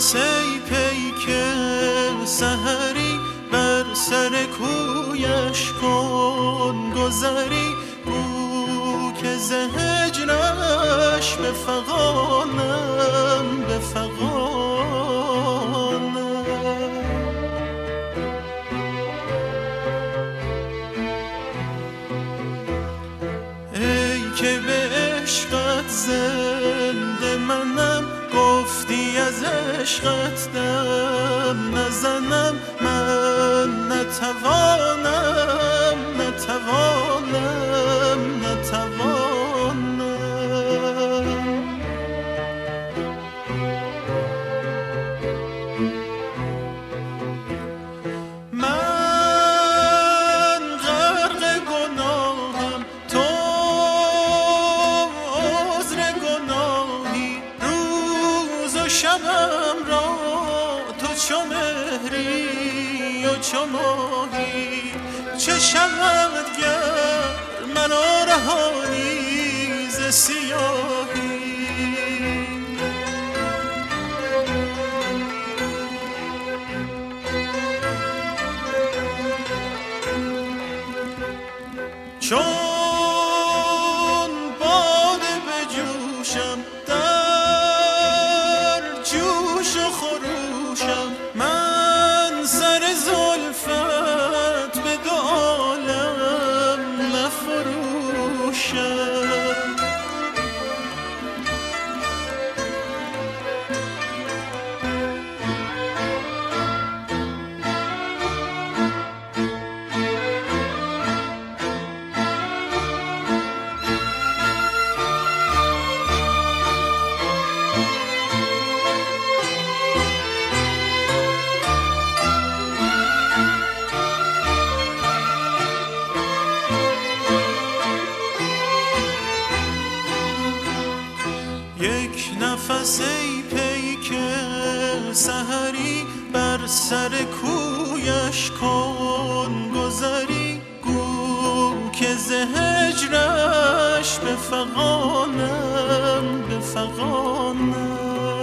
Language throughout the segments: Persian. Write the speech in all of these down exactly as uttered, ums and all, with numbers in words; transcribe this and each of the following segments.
نفس ای پیک سحری بر سر کویش کن گذری، گو که ز هجرش بفغانم بفغانم. ای که به عشقت زنده منم، گفتی از عشقت دم نزنم، من نتوانم نتوانم نتوانم. من غرق گناهم، تو عذر گناهی، روز و شبم را تو چو مهری و چو ماهی. چه شود گر مرا رهانی ز سیاهی. چون باده بجوشم در جوش و خروشم، من سر زلفت به دو عالم نفروشم. یک نفس ای پیک سحری بر سر کویش کن گذری، گو که ز هجرش بفغانم بفغانم.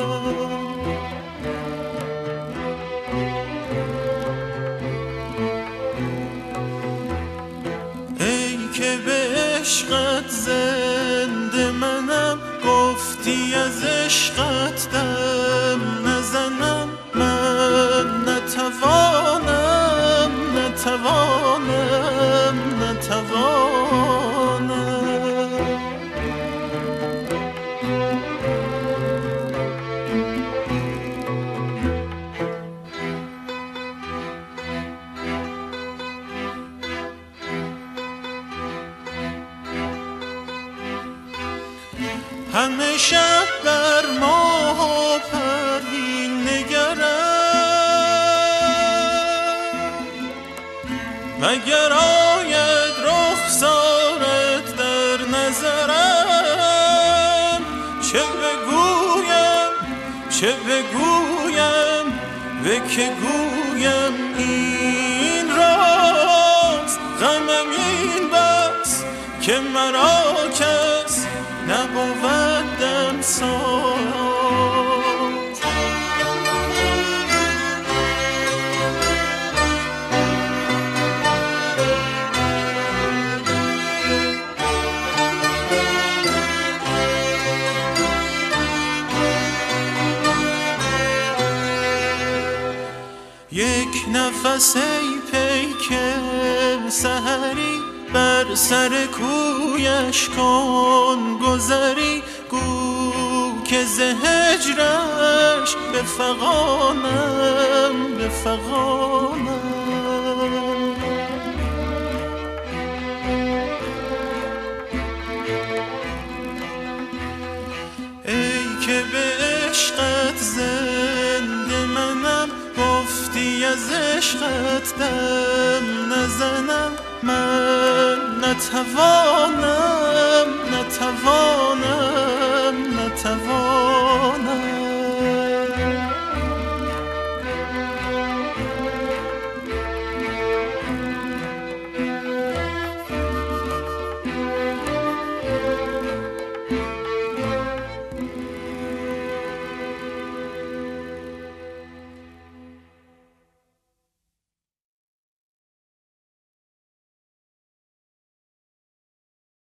ای که به عشقت زنده منم، گفتی از عشقت دم نزنم، من نتوانم نتوانم نتوانم. همه شب بر ماه و پروین نگرم، مگر آید رخسارت در نظرم. چه بگویم چه بگویم به که گویم این راز، غمم این بس که مرا کس نبودم ساز. یک نفس ای پیک سحری بر سر کویش کن گذری، گو که ز هجرش بفغانم بفغانم. ای که به عشقت زنده منم، گفتی از عشقت دم نزنم، من نتوانم نتوانم نتوانم.